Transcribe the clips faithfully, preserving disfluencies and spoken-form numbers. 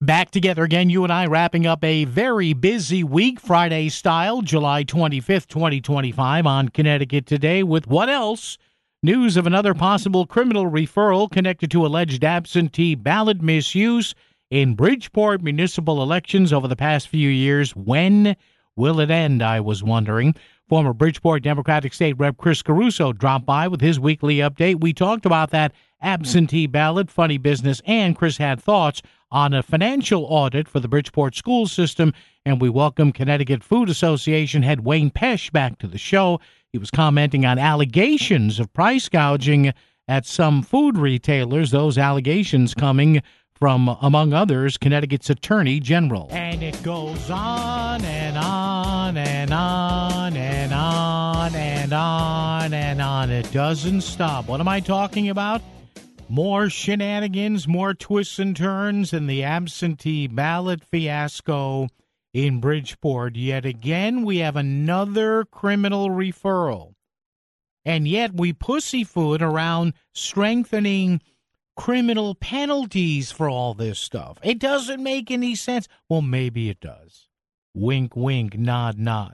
Back together again, you and I, wrapping up a very busy week, Friday style, July twenty-fifth, twenty twenty-five, on Connecticut Today with what else? News of another possible criminal referral connected to alleged absentee ballot misuse in Bridgeport municipal elections over the past few years. When will it end, I was wondering. Former Bridgeport Democratic State Rep Chris Caruso dropped by with his weekly update. We talked about that absentee ballot, funny business, and Chris had thoughts on a financial audit for the Bridgeport school system, and we welcome Connecticut Food Association head Wayne Pesch back to the show. He was commenting on allegations of price gouging at some food retailers, those allegations coming from, among others, Connecticut's Attorney General. And it goes on and on and on and on and on and on. It doesn't stop. What am I talking about? More shenanigans, more twists and turns in the absentee ballot fiasco in Bridgeport. Yet again, we have another criminal referral. And yet we pussyfoot around strengthening criminal penalties for all this stuff. It doesn't make any sense. Well, maybe it does. Wink, wink, nod, nod.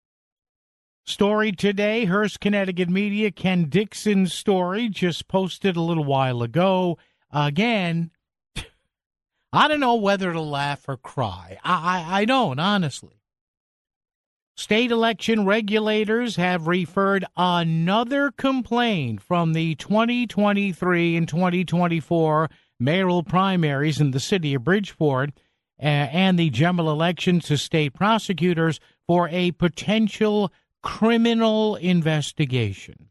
Story today, Hearst, Connecticut Media, Ken Dixon's story, just posted a little while ago. Again, I don't know whether to laugh or cry. I, I, I don't, honestly. State election regulators have referred another complaint from the twenty twenty-three and twenty twenty-four mayoral primaries in the city of Bridgeport uh, and the general election to state prosecutors for a potential criminal investigation.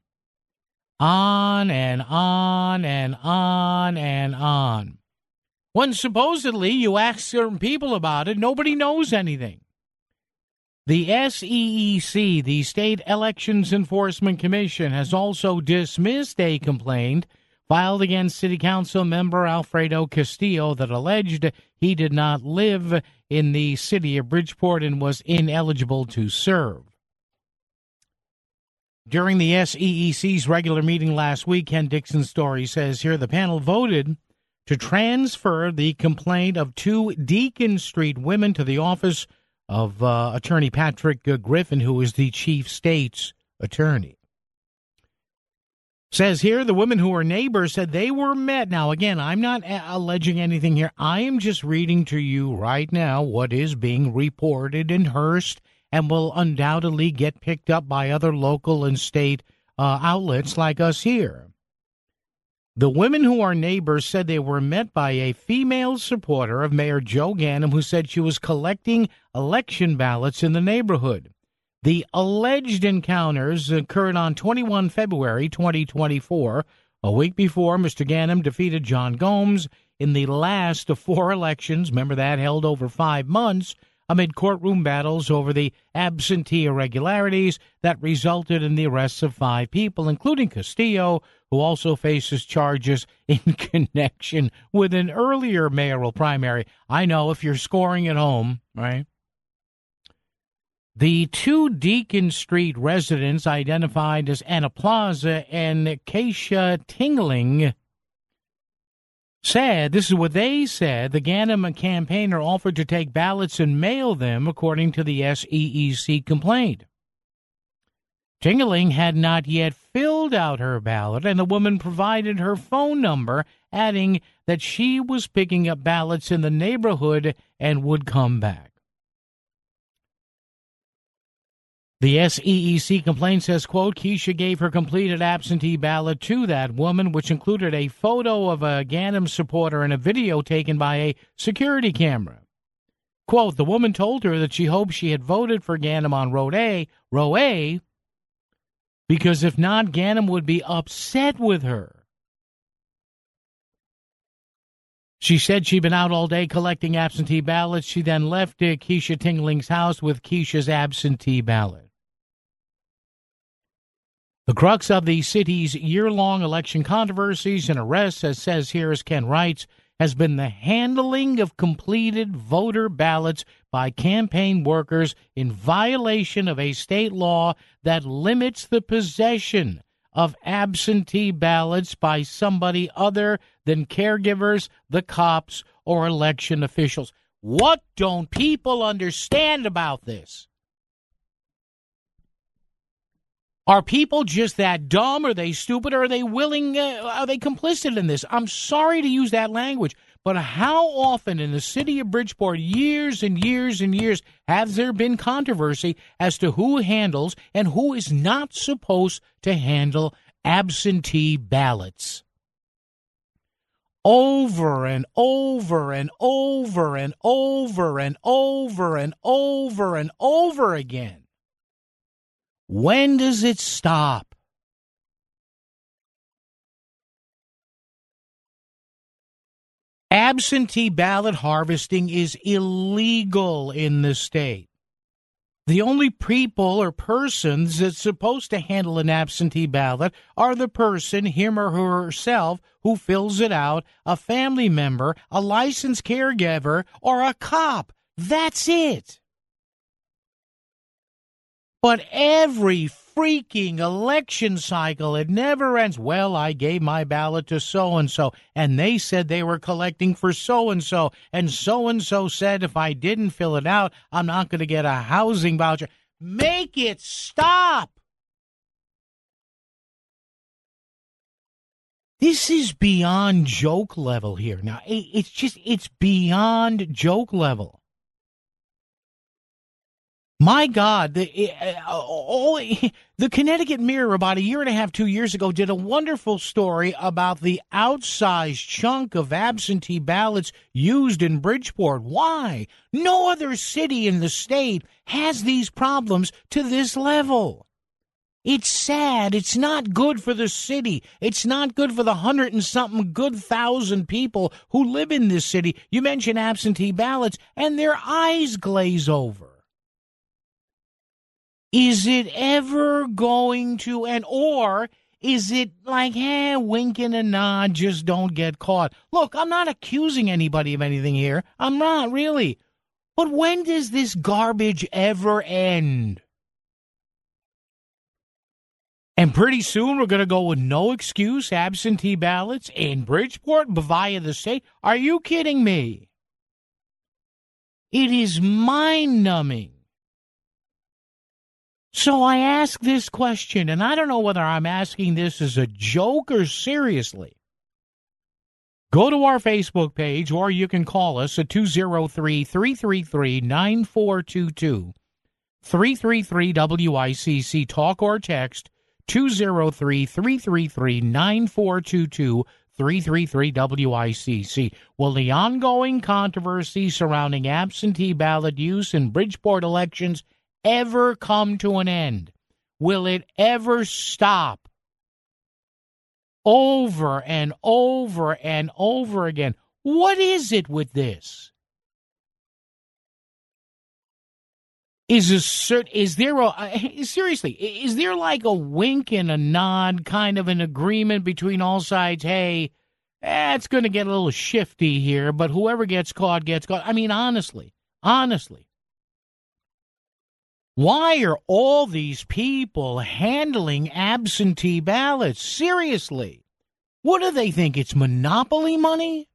On and on and on and on. When supposedly you ask certain people about it, nobody knows anything. The S E E C, the State Elections Enforcement Commission, has also dismissed a complaint filed against City Council member Alfredo Castillo that alleged he did not live in the city of Bridgeport and was ineligible to serve. During the S E E C's regular meeting last week, Ken Dixon's story says here, the panel voted to transfer the complaint of two Deacon Street women to the office of uh, Attorney Patrick uh, Griffin, who is the chief state's attorney. Says here, the women who were neighbors said they were met. Now, again, I'm not a- alleging anything here. I am just reading to you right now what is being reported in Hearst and will undoubtedly get picked up by other local and state uh, outlets like us here. The women who are neighbors said they were met by a female supporter of Mayor Joe Ganim who said she was collecting election ballots in the neighborhood. The alleged encounters occurred on the twenty-first of February, twenty twenty-four, a week before Mister Ganim defeated John Gomes in the last of four elections, remember that, held over five months, amid courtroom battles over the absentee irregularities that resulted in the arrests of five people, including Castillo, who also faces charges in connection with an earlier mayoral primary. I know if you're scoring at home, right? The two Deacon Street residents identified as Anna Plaza and Keisha Tingling said, this is what they said, the Ganim campaigner offered to take ballots and mail them, according to the S E E C complaint. Tingling had not yet filled out her ballot, and the woman provided her phone number, adding that she was picking up ballots in the neighborhood and would come back. The S E E C complaint says, quote, Keisha gave her completed absentee ballot to that woman, which included a photo of a Ganim supporter and a video taken by a security camera. Quote, the woman told her that she hoped she had voted for Ganim on row A, row A, because if not, Ganim would be upset with her. She said she'd been out all day collecting absentee ballots. She then left uh, Keisha Tingling's house with Keisha's absentee ballot. The crux of the city's year-long election controversies and arrests, as says here as Ken writes, has been the handling of completed voter ballots by campaign workers in violation of a state law that limits the possession of absentee ballots by somebody other than caregivers, the cops, or election officials. What don't people understand about this? Are people just that dumb? Are they stupid? Or are they willing? Uh, are they complicit in this? I'm sorry to use that language, but how often in the city of Bridgeport, years and years and years, has there been controversy as to who handles and who is not supposed to handle absentee ballots? Over and over and over and over and over and over and over again. When does it stop? Absentee ballot harvesting is illegal in the state. The only people or persons that's supposed to handle an absentee ballot are the person, him or herself, who fills it out, a family member, a licensed caregiver, or a cop. That's it. But every freaking election cycle, it never ends. Well, I gave my ballot to so-and-so, and they said they were collecting for so-and-so, and so-and-so said if I didn't fill it out, I'm not going to get a housing voucher. Make it stop. This is beyond joke level here. Now, it's just, it's beyond joke level. My God, the uh, all, the Connecticut Mirror about a year and a half, two years ago, did a wonderful story about the outsized chunk of absentee ballots used in Bridgeport. Why? No other city in the state has these problems to this level. It's sad. It's not good for the city. It's not good for the hundred and something good thousand people who live in this city. You mention absentee ballots, and their eyes glaze over. Is it ever going to end, or is it like, eh, wink and a nod, just don't get caught? Look, I'm not accusing anybody of anything here. I'm not, really. But when does this garbage ever end? And pretty soon we're going to go with no excuse absentee ballots in Bridgeport via the state. Are you kidding me? It is mind-numbing. So I ask this question, and I don't know whether I'm asking this as a joke or seriously. Go to our Facebook page, or you can call us at two oh three, three three three, nine four two two, three three three W I C C, talk or text, two oh three, three three three, nine four two two, three three three W I C C. Will the ongoing controversy surrounding absentee ballot use in Bridgeport elections ever come to an end? Will it ever stop? Over and over and over again. What is it with this? Is a cert, is there a uh, seriously? Is there like a wink and a nod, kind of an agreement between all sides? Hey, eh, it's going to get a little shifty here, but whoever gets caught gets caught. I mean, honestly, honestly. Why are all these people handling absentee ballots? Seriously. What do they think? It's monopoly money?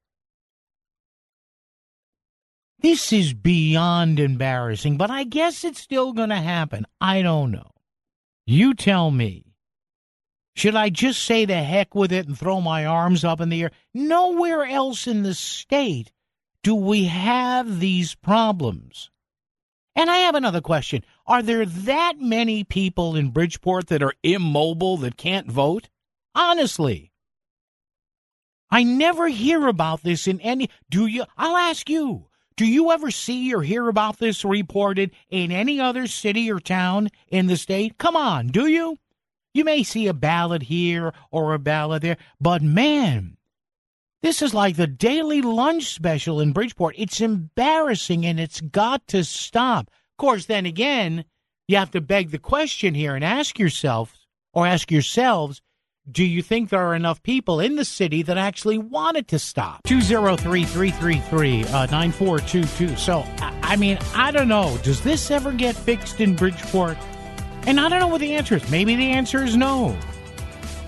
This is beyond embarrassing, but I guess it's still going to happen. I don't know. You tell me. Should I just say the heck with it and throw my arms up in the air? Nowhere else in the state do we have these problems. And I have another question. Are there that many people in Bridgeport that are immobile, that can't vote? Honestly. I never hear about this in any... Do you... I'll ask you. Do you ever see or hear about this reported in any other city or town in the state? Come on, do you? You may see a ballot here or a ballot there, but man... This is like the daily lunch special in Bridgeport. It's embarrassing, and it's got to stop. Of course, then again, you have to beg the question here and ask yourself, or ask yourselves, do you think there are enough people in the city that actually want it to stop? two oh three, three three three, nine four two two. So, I mean, I don't know. Does this ever get fixed in Bridgeport? And I don't know what the answer is. Maybe the answer is no.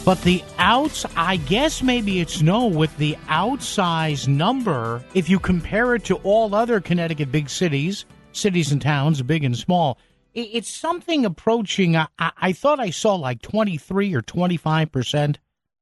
But the outs, I guess maybe it's no, with the outsized number, if you compare it to all other Connecticut big cities, cities and towns, big and small, it's something approaching, I, I thought I saw like twenty-three or twenty-five percent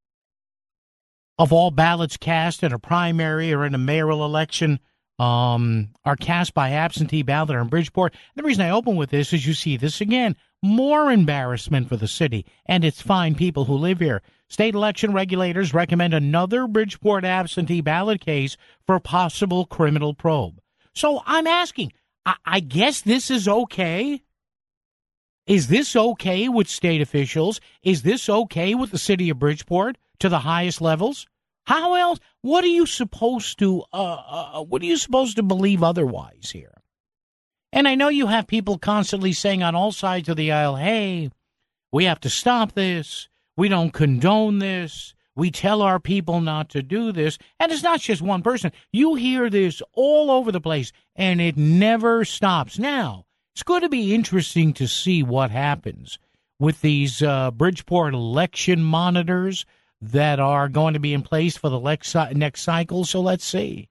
of all ballots cast in a primary or in a mayoral election um, are cast by absentee ballot in Bridgeport. The reason I open with this is you see this again. More embarrassment for the city and its fine people who live here. State election regulators recommend another Bridgeport absentee ballot case for possible criminal probe. So I'm asking, I, I guess this is okay? Is this okay with state officials? Is this okay with the city of Bridgeport to the highest levels? How else? What are you supposed to, uh, uh, what are you supposed to believe otherwise here? And I know you have people constantly saying on all sides of the aisle, hey, we have to stop this. We don't condone this. We tell our people not to do this. And it's not just one person. You hear this all over the place, and it never stops. Now, it's going to be interesting to see what happens with these uh, Bridgeport election monitors that are going to be in place for the next, next cycle. So let's see.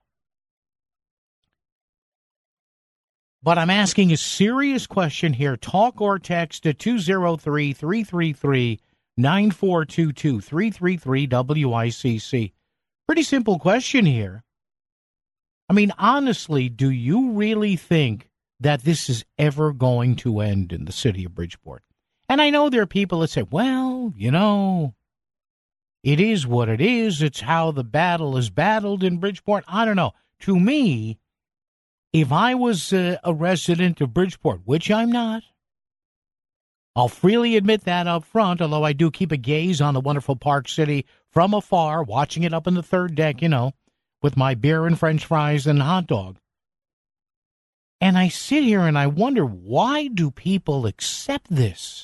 But I'm asking a serious question here. Talk or text at two oh three, three three three, nine four two two, three three three W I C C. Pretty simple question here. I mean, honestly, do you really think that this is ever going to end in the city of Bridgeport? And I know there are people that say, well, you know, it is what it is. It's how the battle is battled in Bridgeport. I don't know. To me, if I was uh, a resident of Bridgeport, which I'm not, I'll freely admit that up front, although I do keep a gaze on the wonderful Park City from afar, watching it up in the third deck, you know, with my beer and French fries and hot dog. And I sit here and I wonder, why do people accept this?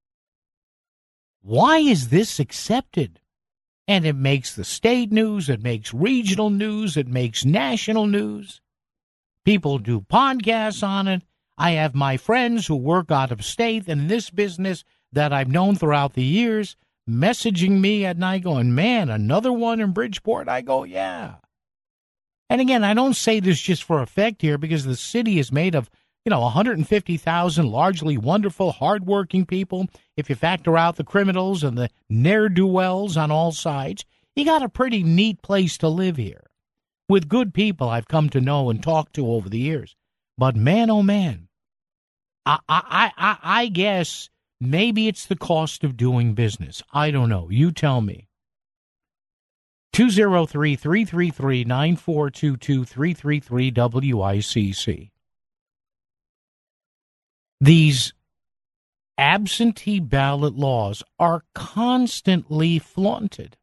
Why is this accepted? And it makes the state news, it makes regional news, it makes national news. People do podcasts on it. I have my friends who work out of state in this business that I've known throughout the years messaging me at night going, man, another one in Bridgeport? I go, yeah. And again, I don't say this just for effect here because the city is made of, you know, one hundred fifty thousand largely wonderful, hardworking people. If you factor out the criminals and the ne'er-do-wells on all sides, you got a pretty neat place to live here. With good people I've come to know and talk to over the years. But man, oh man, I, I, I, I guess maybe it's the cost of doing business. I don't know. You tell me. two oh three, three three three, nine four two two, three three three W I C C. These absentee ballot laws are constantly flaunted.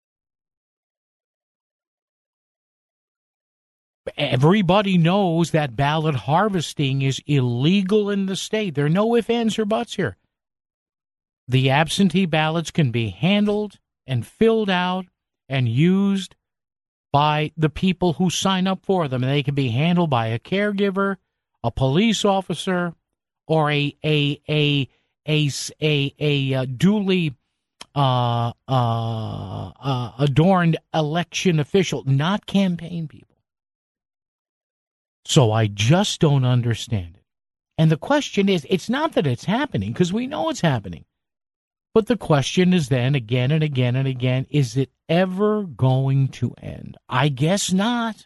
Everybody knows that ballot harvesting is illegal in the state. There are no ifs, ands, or buts here. The absentee ballots can be handled and filled out and used by the people who sign up for them. And they can be handled by a caregiver, a police officer, or a a a a a, a, a duly uh, uh, uh, adorned election official, not campaign people. So I just don't understand it. And the question is, it's not that it's happening, because we know it's happening. But the question is then, again and again and again, is it ever going to end? I guess not.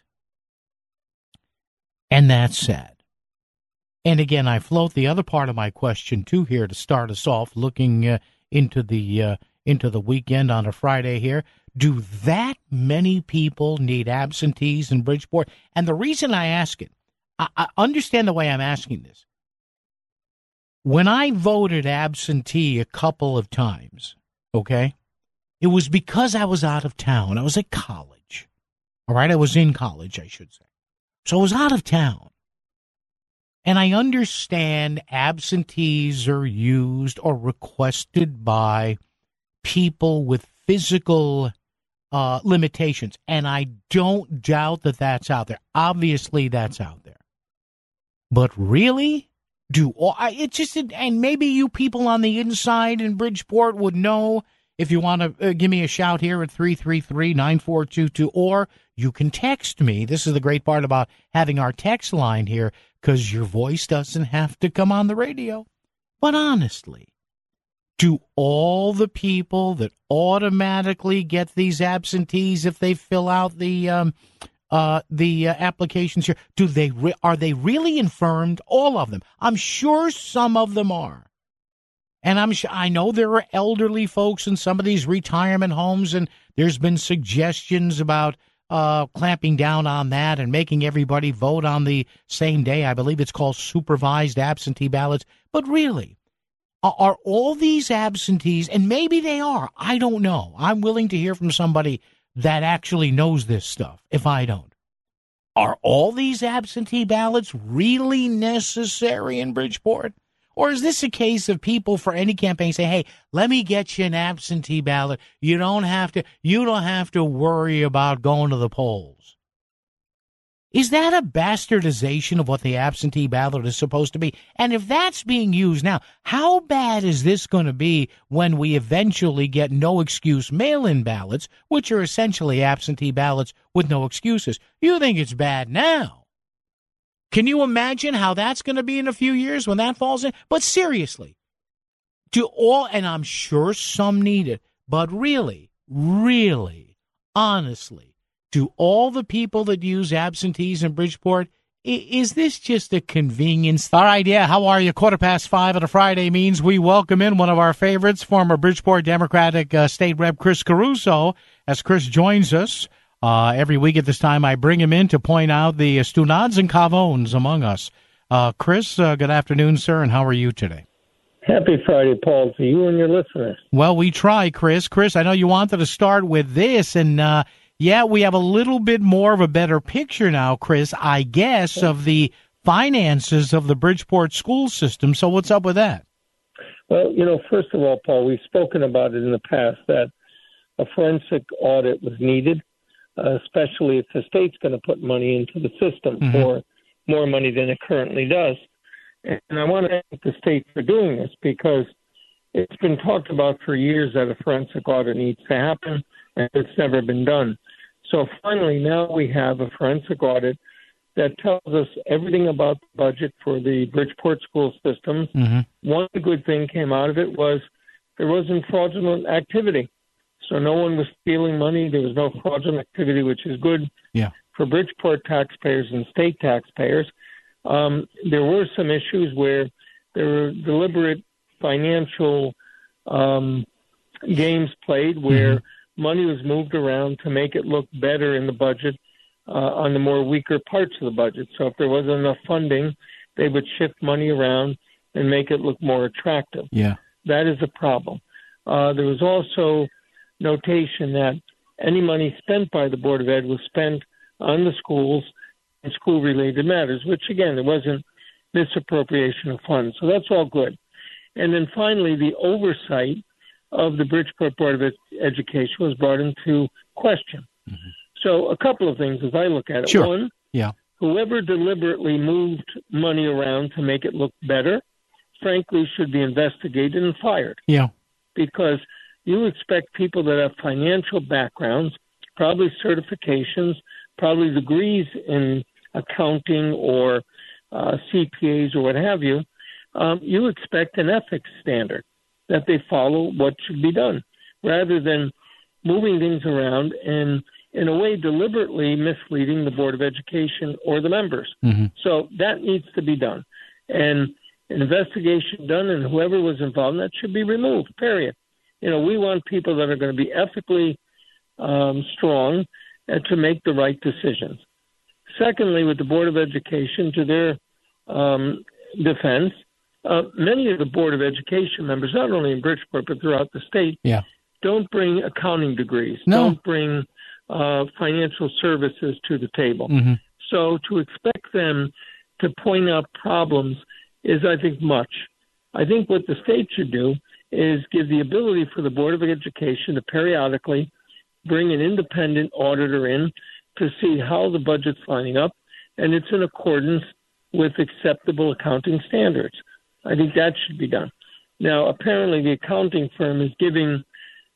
And that's sad. And again, I float the other part of my question, too, here to start us off, looking uh, into the uh, into the weekend on a Friday here. Do that many people need absentees in Bridgeport? And the reason I ask it, I, I understand the way I'm asking this. When I voted absentee a couple of times, okay, it was because I was out of town. I was at college. All right, I was in college, I should say. So I was out of town. And I understand absentees are used or requested by people with physical uh, limitations. And I don't doubt that that's out there. Obviously, that's out there. But really? Do all, it's just, and maybe you people on the inside in Bridgeport would know, if you want to uh, give me a shout here at three three three, nine four two two, or you can text me. This is the great part about having our text line here, because your voice doesn't have to come on the radio. But honestly, do all the people that automatically get these absentees if they fill out the um, uh, the uh, applications here, do they re- are they really infirmed? All of them. I'm sure some of them are. And I'm sure, I know there are elderly folks in some of these retirement homes, and there's been suggestions about uh, clamping down on that and making everybody vote on the same day. I believe it's called supervised absentee ballots. But really, are, are all these absentees, and maybe they are, I don't know. I'm willing to hear from somebody that actually knows this stuff if I don't. Are all these absentee ballots really necessary in Bridgeport? Or is this a case of people for any campaign say, hey, let me get you an absentee ballot. You don't have to, you don't have to worry about going to the polls. Is that a bastardization of what the absentee ballot is supposed to be? And if that's being used now, how bad is this going to be when we eventually get no excuse mail-in ballots, which are essentially absentee ballots with no excuses? You think it's bad now. Can you imagine how that's going to be in a few years when that falls in? But seriously, do all, and I'm sure some need it, but really, really, honestly, do all the people that use absentees in Bridgeport, is this just a convenience? All right, yeah, how are you? Quarter past five on a Friday means we welcome in one of our favorites, former Bridgeport Democratic uh, State Rep Chris Caruso, as Chris joins us. Uh, every week at this time, I bring him in to point out the uh, Stunads and Cavones among us. Uh, Chris, uh, good afternoon, sir, and how are you today? Happy Friday, Paul, to you and your listeners. Well, we try, Chris. Chris, I know you wanted to start with this, and uh, yeah, we have a little bit more of a better picture now, Chris, I guess, of the finances of the Bridgeport school system. So what's up with that? Well, you know, first of all, Paul, we've spoken about it in the past that a forensic audit was needed. Uh, especially if the state's going to put money into the system mm-hmm. for more money than it currently does. And I want to thank the state for doing this because it's been talked about for years that a forensic audit needs to happen, and it's never been done. So finally, now we have a forensic audit that tells us everything about the budget for the Bridgeport school systems. Mm-hmm. One good thing came out of it was there wasn't fraudulent activity. So no one was stealing money. There was no fraudulent activity, which is good yeah. for Bridgeport taxpayers and state taxpayers. Um, there were some issues where there were deliberate financial um, games played where mm-hmm. money was moved around to make it look better in the budget uh, on the more weaker parts of the budget. So if there wasn't enough funding, they would shift money around and make it look more attractive. Yeah, that is a problem. Uh, there was also notation that any money spent by the Board of Ed was spent on the schools and school-related matters, which, again, there wasn't misappropriation of funds. So that's all good. And then finally, the oversight of the Bridgeport Board of Ed- Education was brought into question. Mm-hmm. So a couple of things as I look at it. Sure. One, yeah. whoever deliberately moved money around to make it look better, frankly, should be investigated and fired. Yeah. Because you expect people that have financial backgrounds, probably certifications, probably degrees in accounting or uh, C P As or what have you, um, you expect an ethics standard that they follow what should be done, rather than moving things around and, in a way, deliberately misleading the Board of Education or the members. Mm-hmm. So that needs to be done. And an investigation done, and whoever was involved in that should be removed, period. You know, we want people that are going to be ethically um, strong and to make the right decisions. Secondly, with the Board of Education, to their um, defense, uh, many of the Board of Education members, not only in Bridgeport but throughout the state, yeah. don't bring accounting degrees, no. don't bring uh, financial services to the table. Mm-hmm. So to expect them to point out problems is, I think, much. I think what the state should do is give the ability for the Board of Education to periodically bring an independent auditor in to see how the budget's lining up, and it's in accordance with acceptable accounting standards. I think that should be done. Now, apparently the accounting firm is giving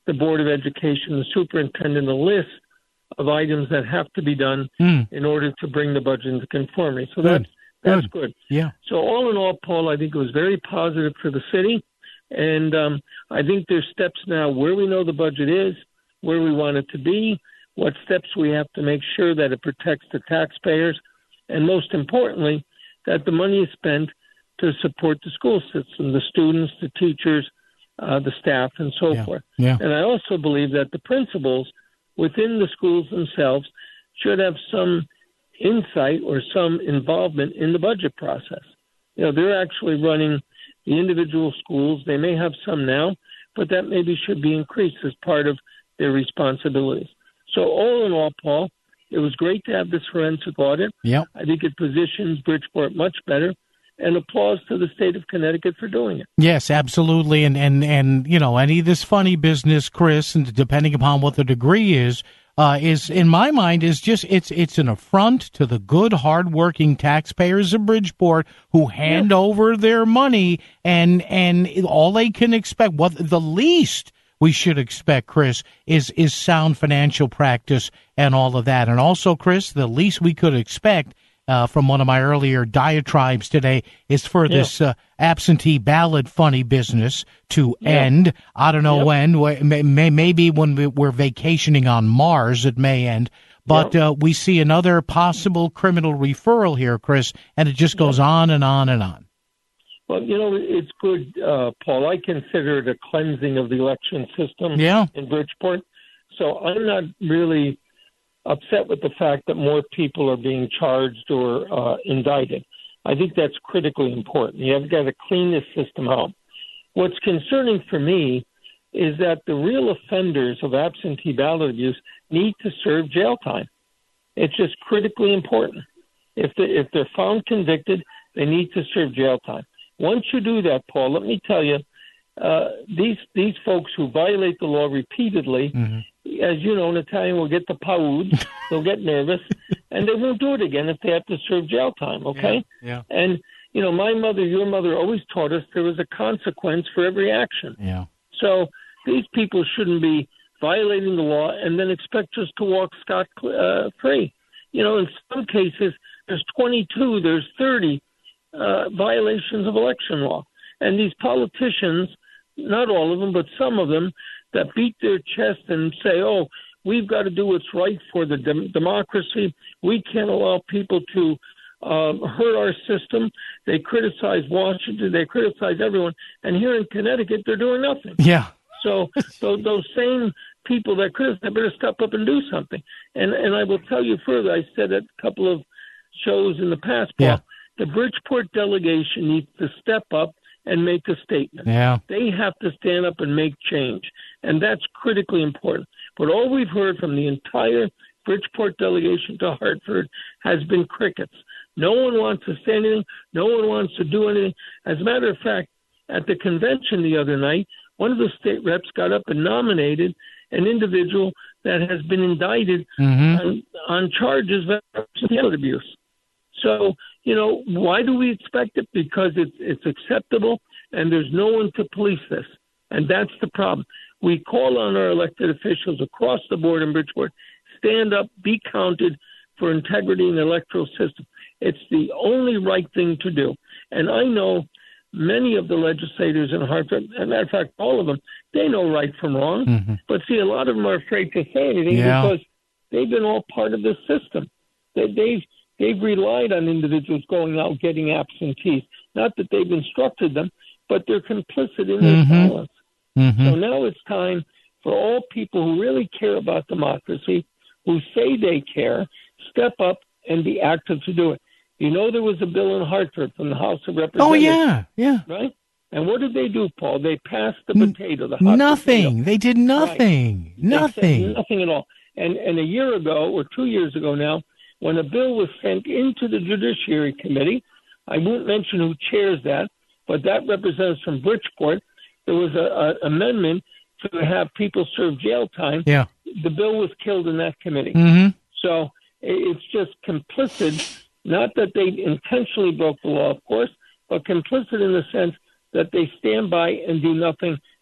the Board of Education, the superintendent, a list of items that have to be done mm. in order to bring the budget into conformity. So good. that's that's good. good. Yeah. So all in all, Paul, I think it was very positive for the city. And um, I think there's steps now where we know the budget is, where we want it to be, what steps we have to make sure that it protects the taxpayers, and most importantly, that the money is spent to support the school system, the students, the teachers, uh, the staff, and so yeah. forth. Yeah. And I also believe that the principals within the schools themselves should have some insight or some involvement in the budget process. You know, they're actually running the individual schools. They may have some now, but that maybe should be increased as part of their responsibilities. So all in all, Paul, it was great to have this forensic audit. Yep. I think it positions Bridgeport much better, and applause to the state of Connecticut for doing it. Yes, absolutely. And, and, and you know, any of this funny business, Chris, and depending upon what the degree is, uh, is, in my mind, is just, it's it's an affront to the good, hardworking taxpayers of Bridgeport who hand yeah. over their money, and and all they can expect, what the least we should expect, Chris, is is sound financial practice and all of that. And also, Chris, the least we could expect Uh, from one of my earlier diatribes today is for yeah. this uh, absentee ballot funny business to yeah. end. I don't know yep. when. May, maybe when we're vacationing on Mars, it may end. But yep. uh, we see another possible criminal referral here, Chris, and it just goes yep. on and on and on. Well, you know, it's good, uh, Paul. I consider it a cleansing of the election system yeah. in Bridgeport. So I'm not really upset with the fact that more people are being charged or uh, indicted. I think that's critically important. You've got to clean this system out. What's concerning for me is that the real offenders of absentee ballot abuse need to serve jail time. It's just critically important. If, the, if they're found convicted, they need to serve jail time. Once you do that, Paul, let me tell you, uh, these these folks who violate the law repeatedly, mm-hmm. as you know, in Italian will get the paud, they'll get nervous, and they won't do it again if they have to serve jail time, okay? Yeah, yeah. And, you know, my mother, your mother always taught us there was a consequence for every action. Yeah. So these people shouldn't be violating the law and then expect us to walk scot-free. Uh, you know, in some cases, there's twenty-two, there's thirty uh, violations of election law. And these politicians, not all of them, but some of them, that beat their chest and say, oh, we've got to do what's right for the dem- democracy. We can't allow people to um, hurt our system. They criticize Washington. They criticize everyone. And here in Connecticut, they're doing nothing. Yeah. So, so those same people that criticize, they better step up and do something. And and I will tell you further, I said at a couple of shows in the past, Paul, yeah. the Bridgeport delegation needs to step up and make a statement. Yeah. They have to stand up and make change, and that's critically important. But all we've heard from the entire Bridgeport delegation to Hartford has been crickets. No one wants to say anything. No one wants to do anything. As a matter of fact, at the convention the other night, one of the state reps got up and nominated an individual that has been indicted mm-hmm. on, on charges of child abuse. So, you know, why do we expect it? Because it's it's acceptable, and there's no one to police this. And that's the problem. We call on our elected officials across the board in Bridgeport, stand up, be counted for integrity in the electoral system. It's the only right thing to do. And I know many of the legislators in Hartford, as a matter of fact, all of them, they know right from wrong. Mm-hmm. But see, a lot of them are afraid to say anything yeah. because they've been all part of this system. They, they've They've relied on individuals going out getting absentees. Not that they've instructed them, but they're complicit in their mm-hmm. silence. Mm-hmm. So now it's time for all people who really care about democracy, who say they care, step up and be active to do it. You know, there was a bill in Hartford from the House of Representatives. Oh, yeah, yeah. Right? And what did they do, Paul? They passed the potato. The hot nothing. Potato. They did nothing. Right. Nothing. Nothing at all. And, and a year ago, or two years ago now, when a bill was sent into the Judiciary Committee, I won't mention who chairs that, but that represents from Bridgeport, there was an amendment to have people serve jail time. Yeah. The bill was killed in that committee. Mm-hmm. So it's just complicit, not that they intentionally broke the law, of course, but complicit in the sense that they stand by and do nothing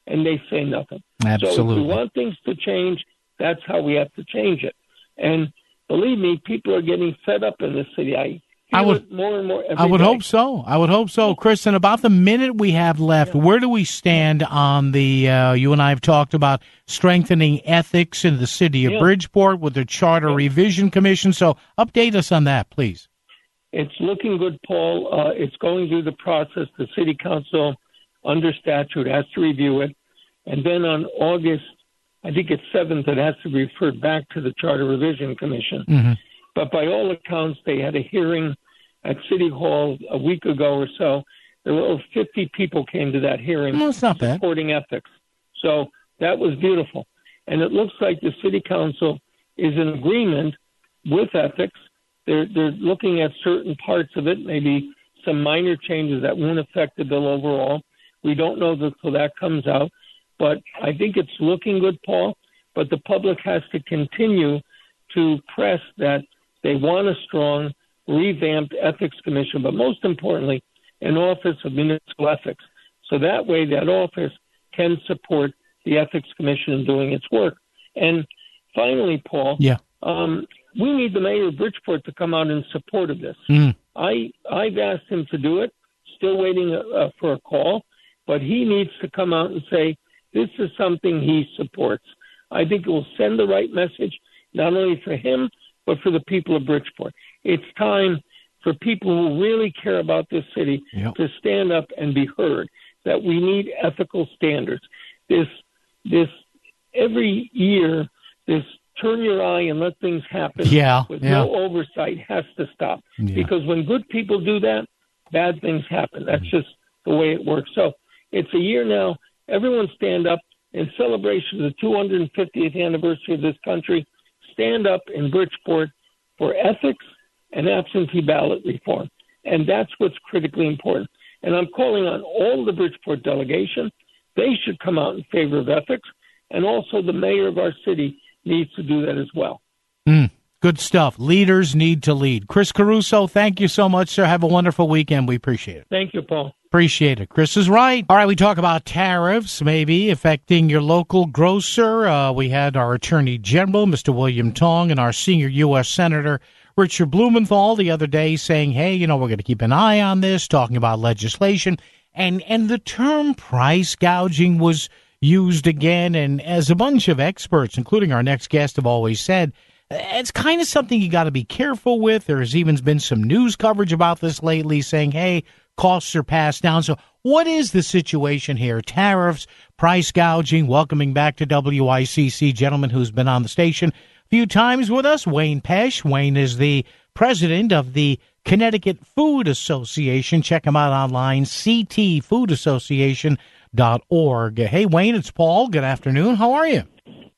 and they say nothing. Absolutely. So if we want things to change, that's how we have to change it. And believe me, people are getting fed up in this city. I I would more and more every I would day. hope so. I would hope so. Chris, in about the minute we have left, Yeah. where do we stand on the, uh, you and I have talked about strengthening ethics in the city of Yeah. Bridgeport with the Charter Yeah. Revision Commission. So update us on that, please. It's looking good, Paul. Uh, it's going through the process. The city council, under statute, has to review it. And then on August, I think it's seventh, it has to be referred back to the Charter Revision Commission. Mm-hmm. But by all accounts, they had a hearing at City Hall a week ago or so. There were over fifty people came to that hearing No, it's not bad. supporting ethics. So that was beautiful. And it looks like the City Council is in agreement with ethics. They're, they're looking at certain parts of it, maybe some minor changes that won't affect the bill overall. We don't know until that comes out. But I think it's looking good, Paul. But the public has to continue to press that they want a strong, revamped ethics commission, but most importantly, an office of municipal ethics. So that way that office can support the ethics commission in doing its work. And finally, Paul, Yeah. um, we need the mayor of Bridgeport to come out in support of this. Mm. I, I've asked him to do it, still waiting uh, for a call, but he needs to come out and say this is something he supports. I think it will send the right message, not only for him, but for the people of Bridgeport. It's time for people who really care about this city Yep. to stand up and be heard, that we need ethical standards. This, this every year, this turn your eye and let things happen Yeah, with yeah. no oversight has to stop. Yeah. Because when good people do that, bad things happen. That's just the way it works. So it's a year now. Everyone stand up in celebration of the two hundred fiftieth anniversary of this country. Stand up in Bridgeport for ethics and absentee ballot reform. And that's what's critically important. And I'm calling on all the Bridgeport delegation. They should come out in favor of ethics. And also the mayor of our city needs to do that as well. Mm. Good stuff. Leaders need to lead. Chris Caruso, thank you so much, sir. Have a wonderful weekend. We appreciate it. Thank you, Paul. Appreciate it. Chris is right. All right, we talk about tariffs maybe affecting your local grocer. Uh, we had our Attorney General, Mister William Tong, and our senior U S Senator, Richard Blumenthal, the other day saying, hey, you know, we're going to keep an eye on this, talking about legislation. And, and the term price gouging was used again. And as a bunch of experts, including our next guest, have always said, it's kind of something you got to be careful with. There's even been some news coverage about this lately saying, hey, costs are passed down. So what is the situation here? Tariffs, price gouging, welcoming back to W I C C, gentleman who's been on the station a few times with us, Wayne Pesch. Wayne is the president of the Connecticut Food Association. Check him out online, c t food association dot org. Hey, Wayne, it's Paul. Good afternoon. How are you?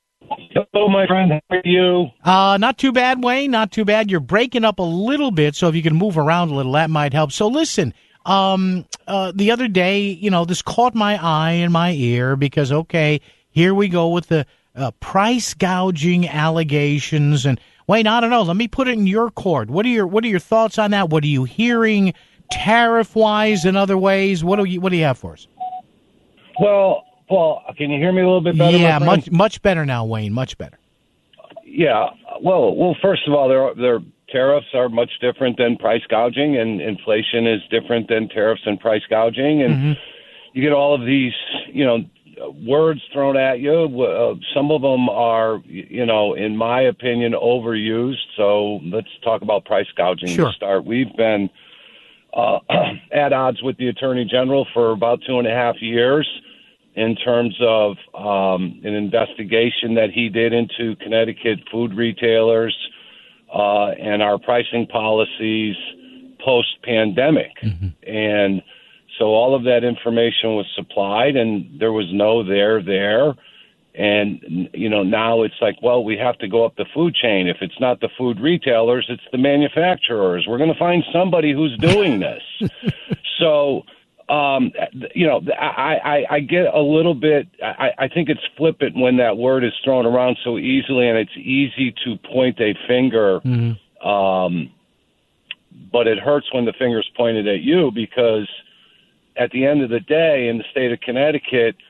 Hello, my friend. How are you? Uh, not too bad, Wayne. Not too bad. You're breaking up a little bit, so if you can move around a little, that might help. So listen, um, uh, the other day, you know, this caught my eye and my ear because, okay, here we go with the uh, price gouging allegations. And Wayne, I don't know. Let me put it in your court. What are your What are your thoughts on that? What are you hearing, tariff-wise, and other ways? What do you What do you have for us? Well, Paul, can you hear me a little bit better? Yeah, my friend? much much better now, Wayne. Much better. Yeah. Well, well. First of all, their their tariffs are much different than price gouging, and inflation is different than tariffs and price gouging, and Mm-hmm. you get all of these, you know, words thrown at you. Uh, some of them are, you know, in my opinion, overused. So let's talk about price gouging Sure. to start. We've been uh, at odds with the Attorney General for about two and a half years in terms of um, an investigation that he did into Connecticut food retailers uh, and our pricing policies post-pandemic. Mm-hmm. And so all of that information was supplied, and there was no there there. And, you know, now it's like, well, we have to go up the food chain. If it's not the food retailers, it's the manufacturers. We're going to find somebody who's doing this. So, um, you know, I, I, I get a little bit, I, I think it's flippant when that word is thrown around so easily, and it's easy to point a finger. Mm-hmm. Um, but it hurts when the finger's pointed at you, because at the end of the day, in the state of Connecticut,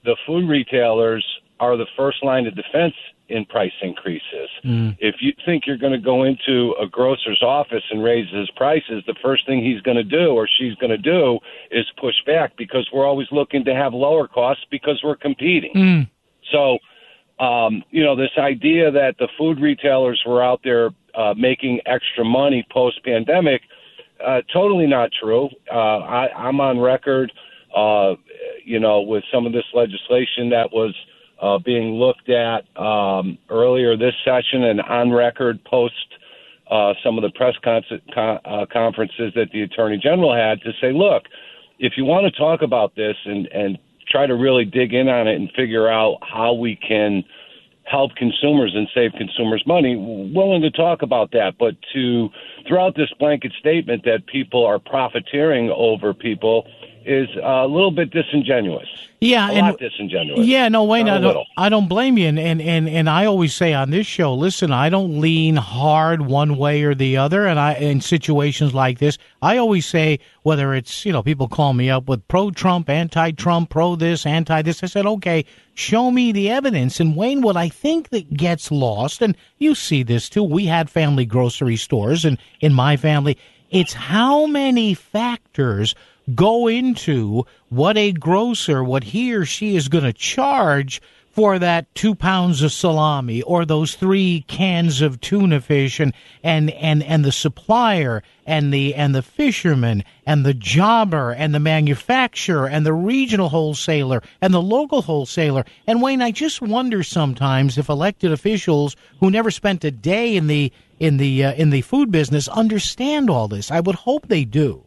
the food retailers are the first line of defense in price increases. Mm. If you think you're going to go into a grocer's office and raise his prices, the first thing he's going to do or she's going to do is push back, because we're always looking to have lower costs because we're competing. Mm. So, um, you know, this idea that the food retailers were out there uh, making extra money post-pandemic, uh, totally not true. Uh, I, I'm on record, uh, you know, with some of this legislation that was Uh, being looked at um, earlier this session, and on record post uh, some of the press con- con- uh, conferences that the Attorney General had, to say, look, if you want to talk about this and, and try to really dig in on it and figure out how we can help consumers and save consumers money, willing to talk about that. But to throw out this blanket statement that people are profiteering over people is a little bit disingenuous. Yeah, a and, lot disingenuous. Yeah, no, Wayne, I don't, little. I don't blame you. And, and, and, and I always say on this show, listen, I don't lean hard one way or the other. And I, in situations like this, I always say, whether it's, you know, people call me up with pro-Trump, anti-Trump, pro-this, anti-this, I said, okay, show me the evidence. And Wayne, what I think that gets lost, and you see this too, we had family grocery stores, and in my family, it's how many factors go into what a grocer, what he or she is going to charge for that two pounds of salami or those three cans of tuna fish, and, and, and, and the supplier and the, and the fisherman and the jobber and the manufacturer and the regional wholesaler and the local wholesaler. And Wayne, I just wonder sometimes if elected officials who never spent a day in the, in the, uh, in the food business understand all this. I would hope they do.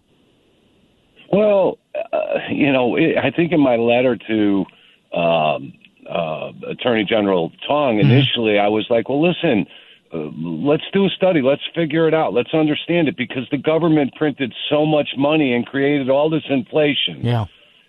Well, uh, you know, I think in my letter to um, uh, Attorney General Tong, initially mm-hmm. I was like, well, listen, uh, let's do a study. Let's figure it out. Let's understand it, because the government printed so much money and created all this inflation. Yeah.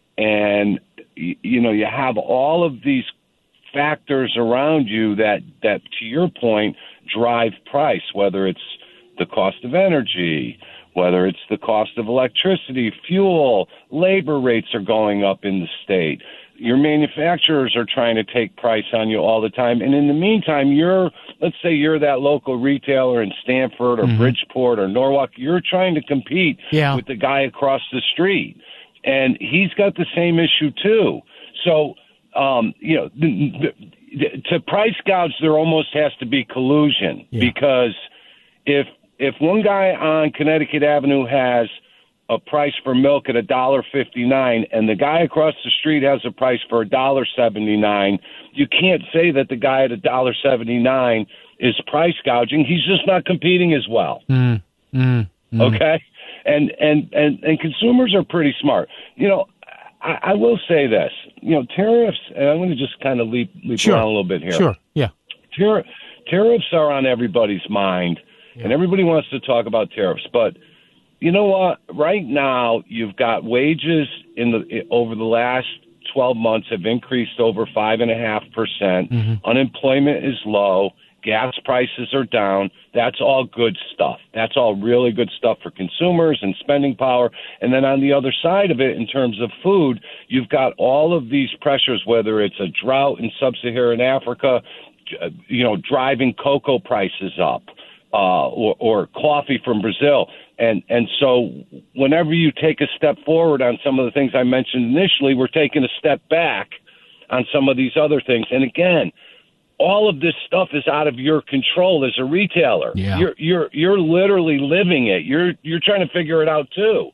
And, you know, you have all of these factors around you that, that, to your point, drive price, whether it's the cost of energy, whether it's the cost of electricity, fuel, labor rates are going up in the state. Your manufacturers are trying to take price on you all the time. And in the meantime, you're, let's say you're that local retailer in Stamford or mm-hmm. Bridgeport or Norwalk, you're trying to compete yeah. with the guy across the street. And he's got the same issue too. So, um, you know, the, the, to price gouge, there almost has to be collusion yeah. because if, If one guy on Connecticut Avenue has a price for milk at one dollar fifty-nine and the guy across the street has a price for one dollar seventy-nine, you can't say that the guy at one dollar seventy-nine is price gouging. He's just not competing as well. Mm, mm, mm. Okay? And, and, and, and consumers are pretty smart. You know, I, I will say this. You know, tariffs, and I'm going to just kind of leap, leap sure. around a little bit here. Sure, yeah. Tar- tariffs are on everybody's mind. Yeah. And everybody wants to talk about tariffs, but you know what? Right now, you've got wages in the over the last twelve months have increased over five and a half percent. Unemployment is low. Gas prices are down. That's all good stuff. That's all really good stuff for consumers and spending power. And then on the other side of it, in terms of food, you've got all of these pressures, whether it's a drought in sub-Saharan Africa, you know, driving cocoa prices up. Uh, or, or coffee from Brazil. And and so whenever you take a step forward on some of the things I mentioned initially, we're taking a step back on some of these other things. And again, all of this stuff is out of your control as a retailer. Yeah. You're you're you're literally living it. You're you're trying to figure it out too.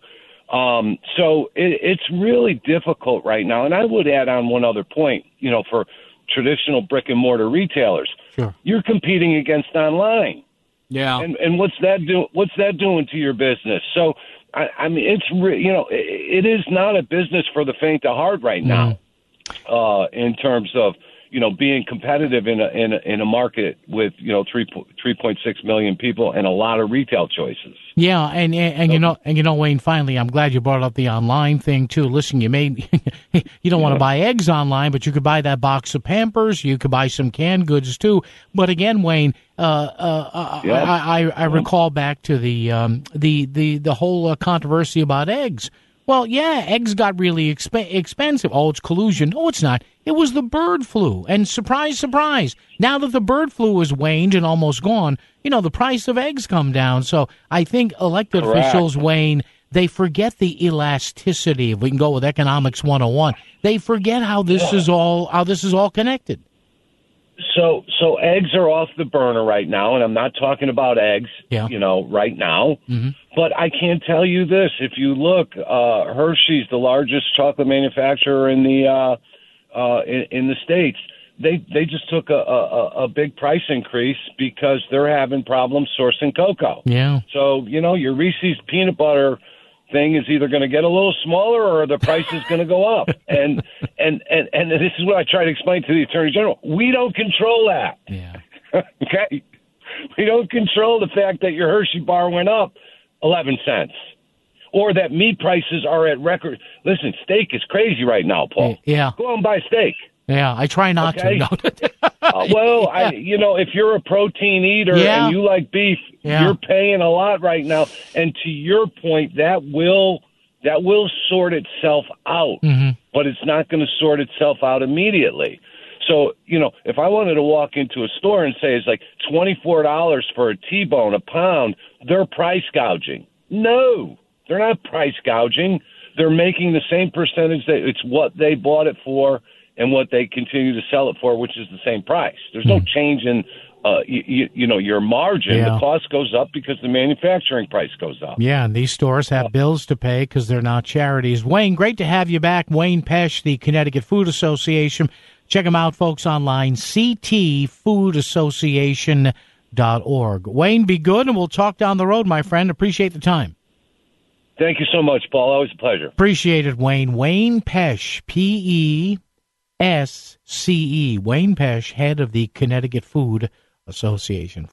Um, so it, it's really difficult right now. And I would add on one other point, you know, for traditional brick and mortar retailers, sure. You're competing against online. Yeah, and and what's that do? What's that doing to your business? So, I, I mean, it's re- you know, it, it is not a business for the faint of heart right now, mm. uh, in terms of you know being competitive in a in a, in a market with you know three three point six million people and a lot of retail choices. Yeah, and and, and so, you know and you know Wayne, finally, I'm glad you brought up the online thing too. Listen, you may you don't want to buy eggs online, but you could buy that box of Pampers. You could buy some canned goods too. But again, Wayne. Uh, uh, yeah. I, I, I recall back to the um, the the the whole uh, controversy about eggs. Well, yeah, eggs got really exp- expensive. Oh, it's collusion. No, it's not. It was the bird flu. And surprise, surprise, now that the bird flu is waned and almost gone, you know, the price of eggs come down. So I think elected Correct. officials, Wayne, they forget the elasticity. If we can go with economics one oh one, they forget how this Yeah. is all how this is all connected. So, so eggs are off the burner right now, and I'm not talking about eggs, Yeah. you know, right now. Mm-hmm. But I can tell you this: if you look, uh, Hershey's, the largest chocolate manufacturer in the uh, uh, in, in the states, they they just took a, a, a big price increase because they're having problems sourcing cocoa. Yeah. So, you know, your Reese's peanut butter thing is either going to get a little smaller or the price is going to go up. And, and, and, and this is what I try to explain to the Attorney General. We don't control that. Yeah. Okay? We don't control the fact that your Hershey bar went up eleven cents or that meat prices are at record. Listen, steak is crazy right now, Paul. Yeah. Go out and buy steak. Yeah. I try not Okay. to. No. Uh, well, I, you know, if you're a protein eater Yeah. and you like beef, Yeah. you're paying a lot right now. And to your point, that will that will sort itself out, Mm-hmm. but it's not going to sort itself out immediately. So, you know, if I wanted to walk into a store and say it's like twenty-four dollars for a T-bone a pound, they're price gouging. No, they're not price gouging. They're making the same percentage that it's what they bought it for and what they continue to sell it for, which is the same price. There's no change in, uh, you, you know, your margin. Yeah. The cost goes up because the manufacturing price goes up. Yeah, and these stores have bills to pay because they're not charities. Wayne, great to have you back. Wayne Pesch, the Connecticut Food Association. Check them out, folks, online, c t food association dot org. Wayne, be good, and we'll talk down the road, my friend. Appreciate the time. Thank you so much, Paul. Always a pleasure. Appreciate it, Wayne. Wayne Pesch, P E S C E. Wayne Pesch, head of the Connecticut Food Association.